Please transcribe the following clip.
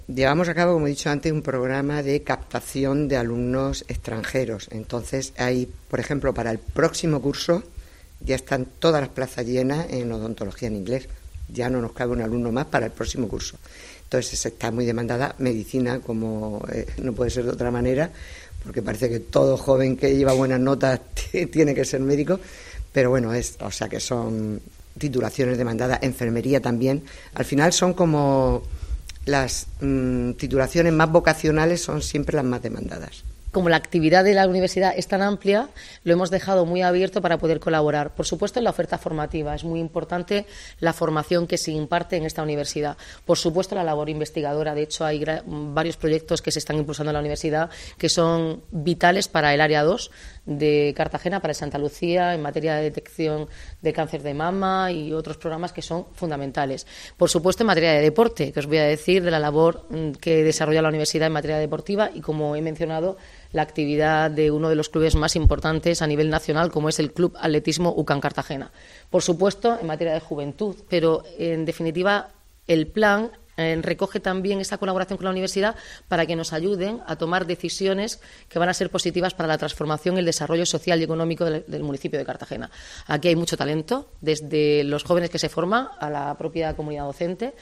llevamos a cabo, como he dicho antes, un programa de captación de alumnos extranjeros. Entonces, hay, por ejemplo, para el próximo curso ya están todas las plazas llenas en odontología en inglés. Ya no nos cabe un alumno más para el próximo curso. Entonces, está muy demandada medicina, como no puede ser de otra manera, porque parece que todo joven que lleva buenas notas tiene que ser médico. Pero bueno, o sea que son titulaciones demandadas, enfermería también. Al final son como las titulaciones más vocacionales, son siempre las más demandadas. Como la actividad de la universidad es tan amplia, lo hemos dejado muy abierto para poder colaborar. Por supuesto, en la oferta formativa es muy importante la formación que se imparte en esta universidad. Por supuesto, la labor investigadora. De hecho, hay varios proyectos que se están impulsando en la universidad que son vitales para el área 2 de Cartagena, para el Santa Lucía, en materia de detección de cáncer de mama y otros programas que son fundamentales. Por supuesto, en materia de deporte, que os voy a decir de la labor que desarrolla la universidad en materia deportiva y, como he mencionado, la actividad de uno de los clubes más importantes a nivel nacional, como es el Club Atletismo UCAM Cartagena. Por supuesto, en materia de juventud, pero en definitiva el plan recoge también esta colaboración con la universidad para que nos ayuden a tomar decisiones que van a ser positivas para la transformación y el desarrollo social y económico del municipio de Cartagena. Aquí hay mucho talento, desde los jóvenes que se forman a la propia comunidad docente,